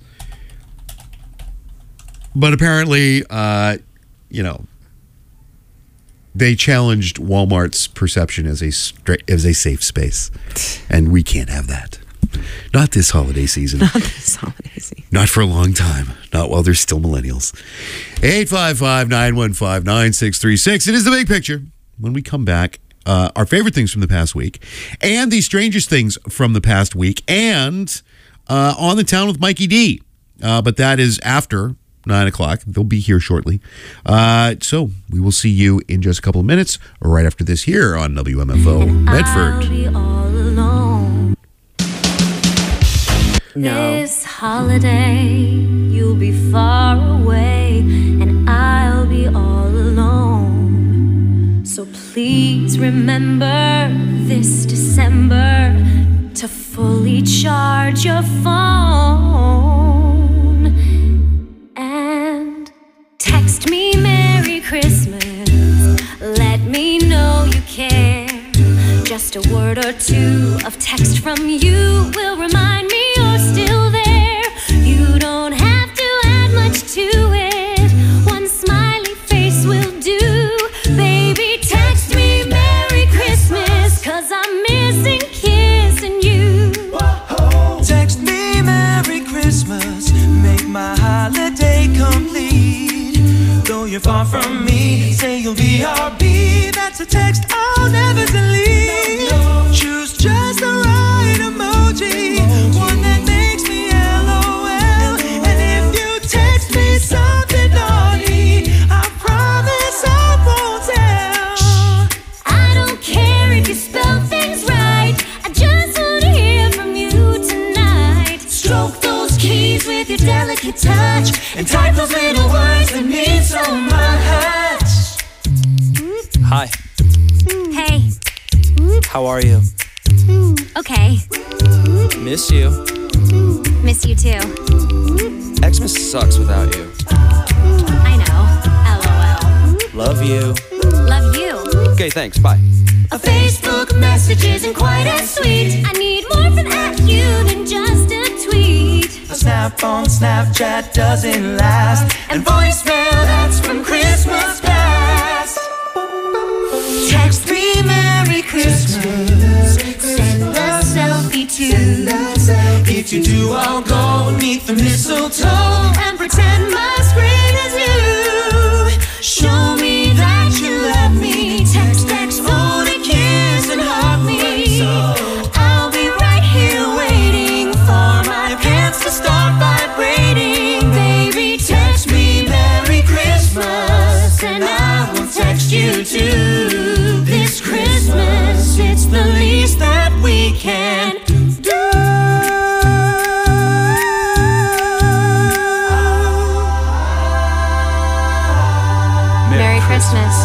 But apparently, uh, you know, they challenged Walmart's perception as a stra- as a safe space. And we can't have that. Not this holiday season. Not this holiday season. Not for a long time. Not while there's still millennials. eight five five, nine one five, nine six three six. It is The Big Picture. When we come back, uh, our favorite things from the past week and the strangest things from the past week and uh, On the Town with Mikey D. Uh, but that is after nine o'clock. They'll be here shortly. Uh, so we will see you in just a couple of minutes or right after this here on W M F O Medford. I'll be all alone. No. This holiday, you'll be far away, and I'll be all alone. So please remember this December to fully charge your phone and text me Merry Christmas. Let me know you care. Just a word or two of text from you will remind me you're still there. You don't have to add much to it. One smiley face will do. Baby, text me Merry Christmas, 'cause I'm missing kissing you. Text me Merry Christmas, make my holiday complete. Though you're far from me, say you'll be R B. That's a text I'll never delete. Choose just the right emoji, one that makes me LOL. And if you text me something naughty, I promise I won't tell. I don't care if you spell things right, I just want to hear from you tonight. Stroke those keys with your delicate touch and type those little words that mean so much. Hi, Hey, how are you? okay, Miss you. miss you too. Xmas sucks without you. I know, LOL. Love you. Love you. Okay, thanks. Bye. A Facebook message isn't quite as sweet. I need more from at you than just a tweet. A snap on Snapchat doesn't last, and voicemail that's from Christmas past. Text me Merry Christmas, Send a selfie too. if you do, I'll go neath the mistletoe And pretend my screen is you. Show me that you love me. Text, text, phone a kiss and hug me. I'll be right here waiting for my pants to start vibrating. Baby, text me Merry Christmas, and I will text you too. This Christmas, it's the least that we can do. Merry Christmas.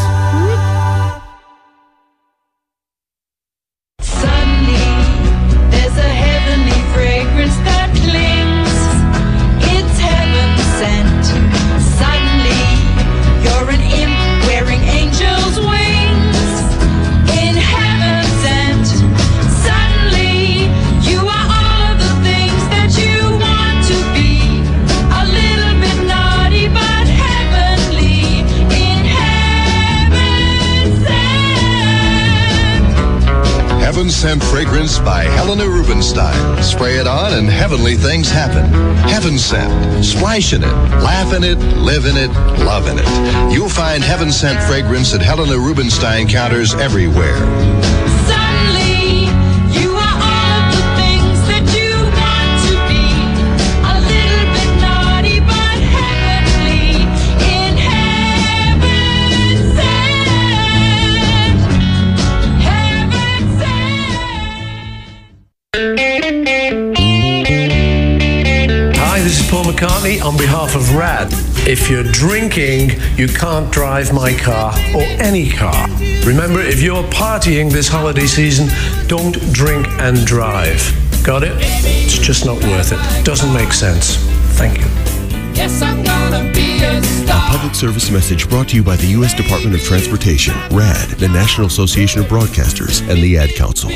Suddenly, there's a heavenly fragrance that clings. It's heaven sent. Suddenly, you're an imp wearing angel's wings. In heaven sent. Suddenly, you are all of the things that you want to be. A little bit naughty, but heavenly. In heaven sent. Heaven Sent Fragrance by Helena Rubinstein. Spray it on and heavenly things happen. Heaven Sent. Splash in it, laugh in it, live in it, love in it. You'll find Heaven Sent Fragrance at Helena Rubinstein counters everywhere. Suddenly, you are all of the things that you want to be. A little bit naughty, but heavenly. In heaven sent. Heaven sent. Hi, this is Paul McCartney on behalf of RAD. If you're drinking, you can't drive my car or any car. Remember, if you're partying this holiday season, don't drink and drive. Got it? It's just not worth it. Doesn't make sense. Thank you. Yes, I'm gonna be a A star. public service message brought to you by the U S Department of Transportation, RAD, the National Association of Broadcasters, and the Ad Council.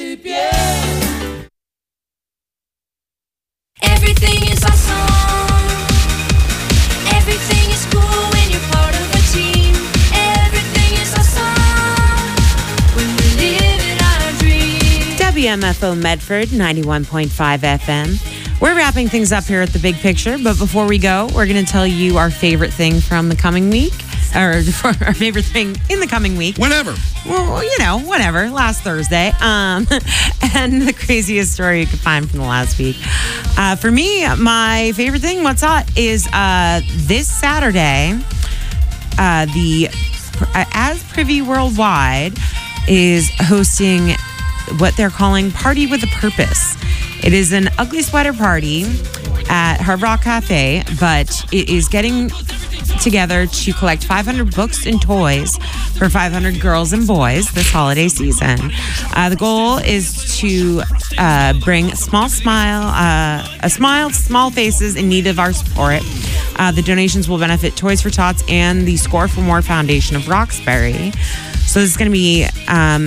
Everything is awesome. Everything is cool when you're part of a team. Everything is awesome when we live in our dreams. W M F O Medford, ninety-one point five F M. We're wrapping things up here at the Big Picture, but before we go, we're going to tell you our favorite thing from the coming week, or our favorite thing in the coming week. Whenever. Well, you know, whatever. Last Thursday. Um, and the craziest story you could find from the last week. Uh, for me, my favorite thing, what's hot, is uh, this Saturday, uh, the uh, As Privy Worldwide is hosting what they're calling Party with a Purpose. It is an ugly sweater party at Hard Rock Cafe, but it is getting together to collect five hundred books and toys for five hundred girls and boys this holiday season. Uh, the goal is to uh, bring a small smile, uh, a smile to small faces in need of our support. Uh, the donations will benefit Toys for Tots and the Score for More Foundation of Roxbury. So this is going to be... Um,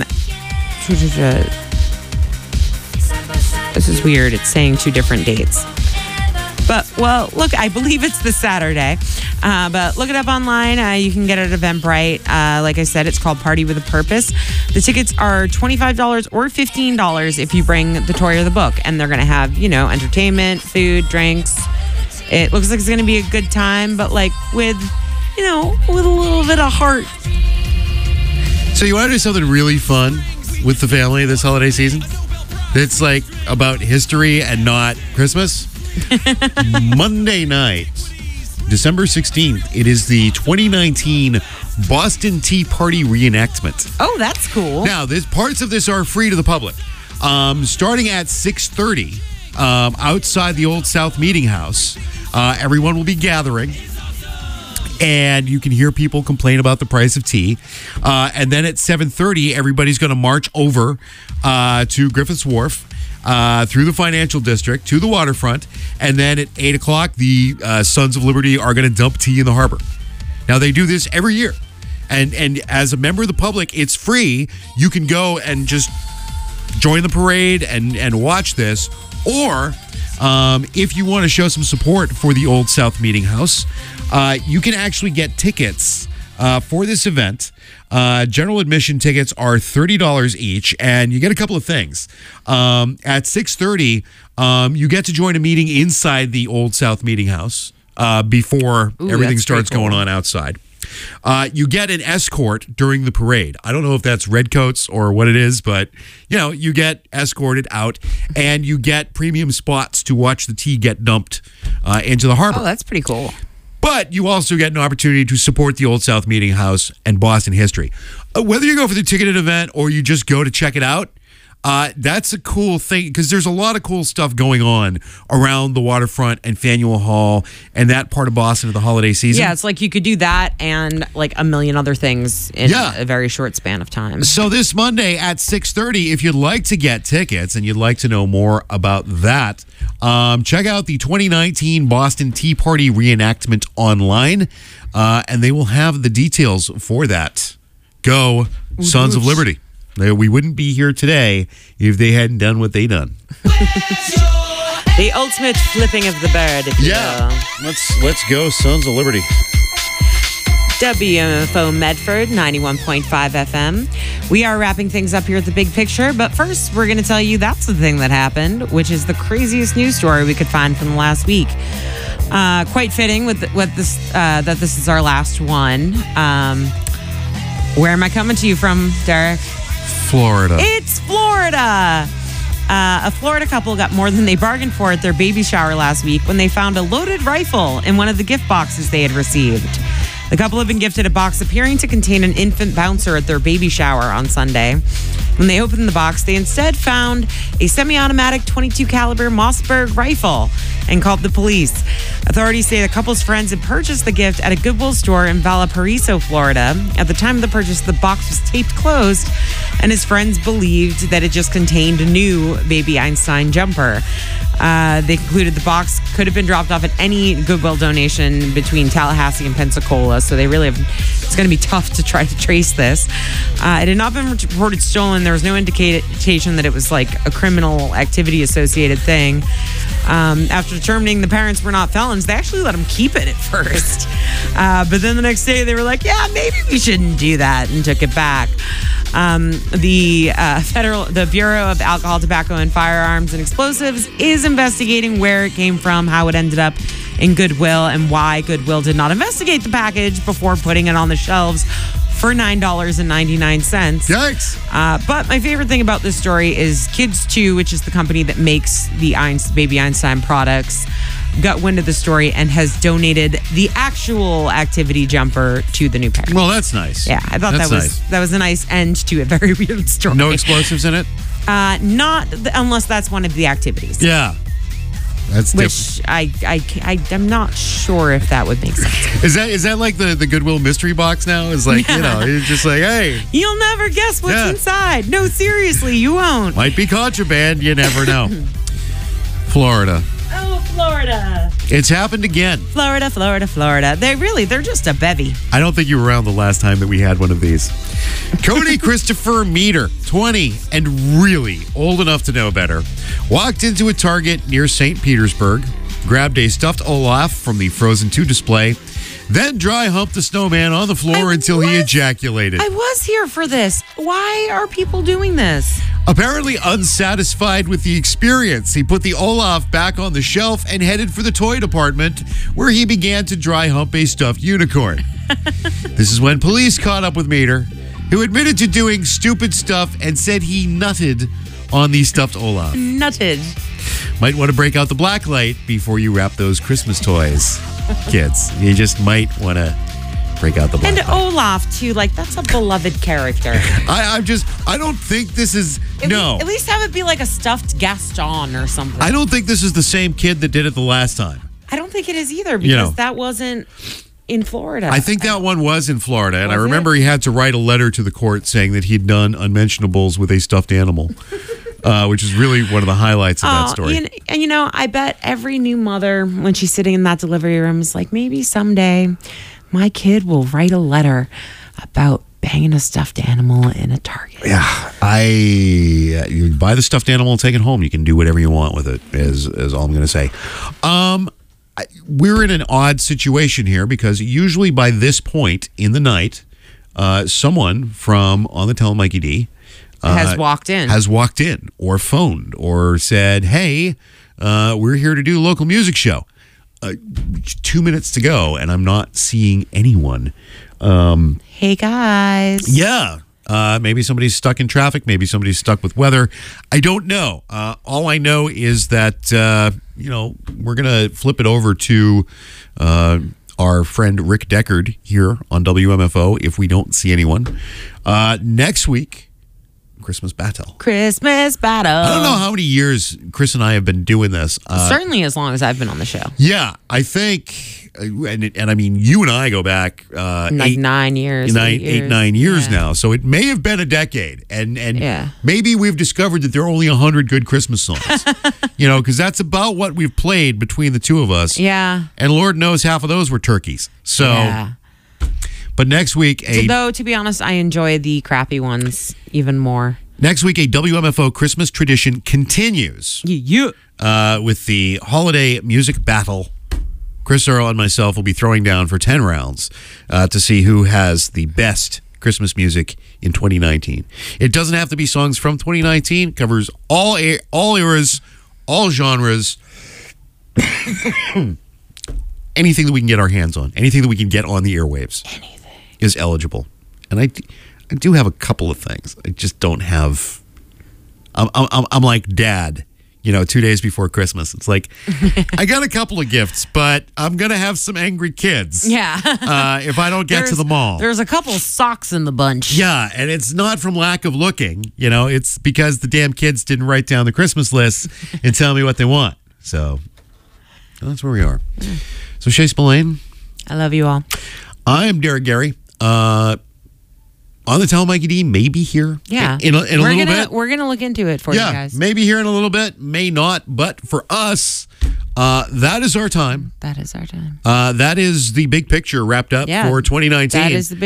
this is weird. It's saying two different dates. But, well, look, I believe it's this Saturday. Uh, but look it up online. Uh, you can get it at Eventbrite. Uh, like I said, it's called Party with a Purpose. The tickets are twenty-five dollars or fifteen dollars if you bring the toy or the book. And they're going to have, you know, entertainment, food, drinks. It looks like it's going to be a good time, but, like, with, you know, with a little bit of heart. So you want to do something really fun with the family this holiday season? It's like about history and not Christmas. Monday night, December sixteenth, it is the twenty nineteen Boston Tea Party reenactment. Oh, that's cool. Now, this, parts of this are free to the public. Um, starting at six thirty, um, outside the Old South Meeting House, uh, everyone will be gathering. And you can hear people complain about the price of tea. Uh, and then at seven thirty, everybody's going to march over uh, to Griffiths Wharf, uh, through the financial district, to the waterfront. And then at eight o'clock, the uh, Sons of Liberty are going to dump tea in the harbor. Now, they do this every year. And, and as a member of the public, it's free. You can go and just join the parade and, and watch this. Or... Um, if you want to show some support for the Old South Meeting House, uh, you can actually get tickets uh, for this event. Uh, general admission tickets are thirty dollars each, and you get a couple of things. Um, at six thirty, um, you get to join a meeting inside the Old South Meeting House uh, before Ooh, everything that's starts pretty cool. going on outside. Uh, you get an escort during the parade. I don't know if that's redcoats or what it is, but, you know, you get escorted out, and you get premium spots to watch the tea get dumped uh, into the harbor. Oh, that's pretty cool. But you also get an opportunity to support the Old South Meeting House and Boston history. Uh, whether you go for the ticketed event or you just go to check it out, Uh, that's a cool thing because there's a lot of cool stuff going on around the waterfront and Faneuil Hall and that part of Boston at the holiday season. Yeah, it's like you could do that and like a million other things in Yeah. a very short span of time. So this Monday at six thirty, if you'd like to get tickets and you'd like to know more about that, um, check out the twenty nineteen Boston Tea Party reenactment online, uh, and they will have the details for that. Go, Sons of Liberty. They- We wouldn't be here today if they hadn't done what they done. The ultimate flipping of the bird, if you will. let's let's go, Sons of Liberty. W M F O Medford, ninety-one point five F M. We are wrapping things up here at the Big Picture, but first we're going to tell you that's the thing that happened, which is the craziest news story we could find from the last week. Uh, quite fitting with the, what this uh, that this is our last one. Um, where am I coming to you from, Derek? Florida. It's Florida. Uh, a Florida couple got more than they bargained for at their baby shower last week when they found a loaded rifle in one of the gift boxes they had received. The couple had been gifted a box appearing to contain an infant bouncer at their baby shower on Sunday. When they opened the box, they instead found a semi-automatic twenty-two caliber Mossberg rifle and called the police. Authorities say the couple's friends had purchased the gift at a Goodwill store in Valparaiso, Florida. At the time of the purchase, the box was taped closed, and his friends believed that it just contained a new Baby Einstein jumper. Uh, they concluded the box could have been dropped off at any Goodwill donation between Tallahassee and Pensacola, so they really have, it's going to be tough to try to trace this. Uh, it had not been reported stolen. There was no indication that it was like a criminal activity associated thing. Um, after determining the parents were not felons, they actually let them keep it at first. Uh, but then the next day they were like, yeah, maybe we shouldn't do that, and took it back. Um, the uh, federal, the Bureau of Alcohol, Tobacco, and Firearms and Explosives is investigating where it came from, how it ended up in Goodwill, and why Goodwill did not investigate the package before putting it on the shelves for nine dollars and ninety-nine cents. Yikes. Uh, but my favorite thing about this story is Kids two, which is the company that makes the Einstein, Baby Einstein products, got wind of the story and has donated the actual activity jumper to the new parents. Well, that's nice. Yeah, I thought That's that was nice. that was a nice end to a very weird story. No explosives in it? Uh, not th- unless that's one of the activities. Yeah. That's Which I, I, I, I'm not sure if that would make sense. Is that is that like the, the Goodwill mystery box now? It's like, you know, you're just like, hey. You'll never guess what's Yeah. inside. No, seriously, you won't. Might be contraband. You never know. Florida. Oh, Florida. It's happened again. Florida, Florida, Florida. They really, they're just a bevy. I don't think you were around the last time that we had one of these. Cody Christopher Meter, twenty, and really old enough to know better, walked into a Target near Saint Petersburg, grabbed a stuffed Olaf from the Frozen two display, then dry humped the snowman on the floor I until he was- ejaculated. I was here for this. Why are people doing this? Apparently unsatisfied with the experience, he put the Olaf back on the shelf and headed for the toy department, where he began to dry hump a stuffed unicorn. This is when police caught up with Meter, who admitted to doing stupid stuff and said he nutted on the stuffed Olaf. Nutted. Might want to break out the black light before you wrap those Christmas toys, kids. You just might want to break out the black And light. Olaf, too. Like, that's a beloved character. I, I'm just, I don't think this is, At no. least, at least have it be like a stuffed Gaston or something. I don't think this is the same kid that did it the last time. I don't think it is either, because You know. that wasn't in Florida. I think that one was in Florida, and I Was it? remember he had to write a letter to the court saying that he'd done unmentionables with a stuffed animal, uh, which is really one of the highlights of that Oh, story. you kn- and you know, I bet every new mother, when she's sitting in that delivery room, is like, maybe someday my kid will write a letter about banging a stuffed animal in a Target. Yeah, I you buy the stuffed animal and take it home. You can do whatever you want with it. Is is all I'm going to say. Um, I, we're in an odd situation here because usually by this point in the night, uh, someone from on the Tell Mikey D uh, Has walked in. has walked in or phoned or said, "Hey, uh, we're here to do a local music show." Uh, two minutes to go, and I'm not seeing anyone. Um, Hey guys. yeah. Uh, maybe somebody's stuck in traffic. Maybe somebody's stuck with weather. I don't know. Uh, all I know is that, uh, you know, we're going to flip it over to uh, our friend Rick Deckard here on W M F O if we don't see anyone. Uh, next week, Christmas Battle. Christmas battle. I don't know how many years Chris and I have been doing this. Uh, Certainly as long as I've been on the show. yeah, I think, uh, and, and I mean, you and I go back uh, Like eight, nine years. nine, eight eight, years. nine years Yeah. now. So it may have been a decade, and and Yeah. maybe we've discovered that there are only a hundred good Christmas songs. You know, because that's about what we've played between the two of us. Yeah. And Lord knows half of those were turkeys. So, Yeah. but next week a So, though, to be honest, I enjoy the crappy ones even more. next week a W M F O Christmas tradition continues. Yeah. Uh, with the holiday music battle. Chris Earl and myself will be throwing down for ten rounds uh, to see who has the best Christmas music in twenty nineteen. It doesn't have to be songs from twenty nineteen. It covers all a- all eras, all genres. Anything that we can get our hands on, anything that we can get on the airwaves, anything is eligible. And I, d- I do have a couple of things. I just don't have. I'm, I'm, I'm like Dad. you know, two days before Christmas. It's like, I got a couple of gifts, but I'm going to have some angry kids. Yeah. uh, if I don't get There's- to the mall. There's a couple socks in the bunch. Yeah, and it's not from lack of looking. You know, it's because the damn kids didn't write down the Christmas list and tell me what they want. So that's where we are. So Shay Spillane. I love you all. I am Derek Gary. Uh, on the Tell Mikey D, maybe here. Yeah. In a, in a we're little gonna, bit. We're going to look into it for yeah, you guys. maybe here in a little bit, may not. But for us, uh, that is our time. That is our time. Uh, that is the big picture wrapped up Yeah, for twenty nineteen. That is the big